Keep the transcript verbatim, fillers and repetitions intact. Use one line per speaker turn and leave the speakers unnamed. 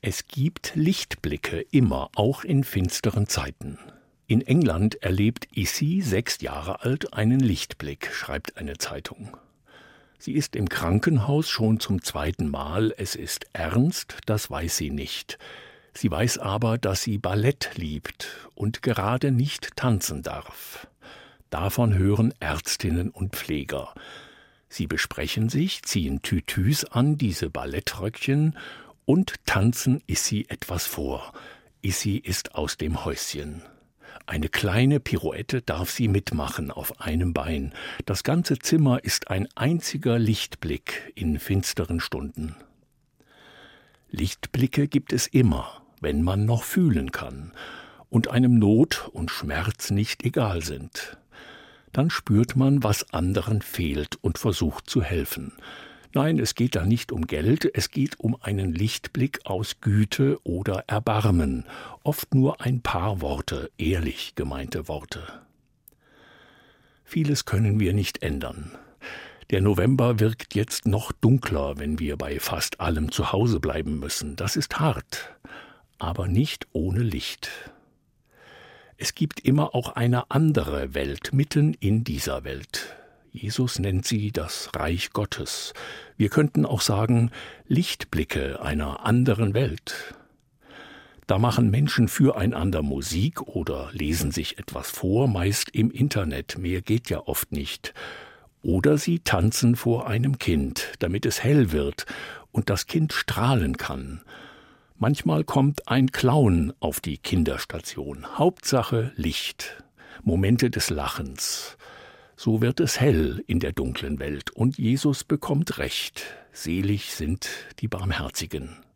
Es gibt Lichtblicke immer, auch in finsteren Zeiten. In England erlebt Issy, sechs Jahre alt, einen Lichtblick, schreibt eine Zeitung. Sie ist im Krankenhaus schon zum zweiten Mal. Es ist ernst, das weiß sie nicht. Sie weiß aber, dass sie Ballett liebt und gerade nicht tanzen darf. Davon hören Ärztinnen und Pfleger. Sie besprechen sich, ziehen Tütüs an, diese Ballettröckchen, und tanzen Issy etwas vor. Issy ist aus dem Häuschen. Eine kleine Pirouette darf sie mitmachen auf einem Bein. Das ganze Zimmer ist ein einziger Lichtblick in finsteren Stunden. Lichtblicke gibt es immer, wenn man noch fühlen kann und einem Not und Schmerz nicht egal sind. Dann spürt man, was anderen fehlt und versucht zu helfen. Nein, es geht da nicht um Geld, es geht um einen Lichtblick aus Güte oder Erbarmen, oft nur ein paar Worte, ehrlich gemeinte Worte. Vieles können wir nicht ändern. Der November wirkt jetzt noch dunkler, wenn wir bei fast allem zu Hause bleiben müssen. Das ist hart, aber nicht ohne Licht. Es gibt immer auch eine andere Welt mitten in dieser Welt. Jesus nennt sie das Reich Gottes. Wir könnten auch sagen, Lichtblicke einer anderen Welt. Da machen Menschen füreinander Musik oder lesen sich etwas vor, meist im Internet, mehr geht ja oft nicht. Oder sie tanzen vor einem Kind, damit es hell wird und das Kind strahlen kann. Manchmal kommt ein Clown auf die Kinderstation. Hauptsache Licht, Momente des Lachens. So wird es hell in der dunklen Welt und Jesus bekommt Recht. Selig sind die Barmherzigen.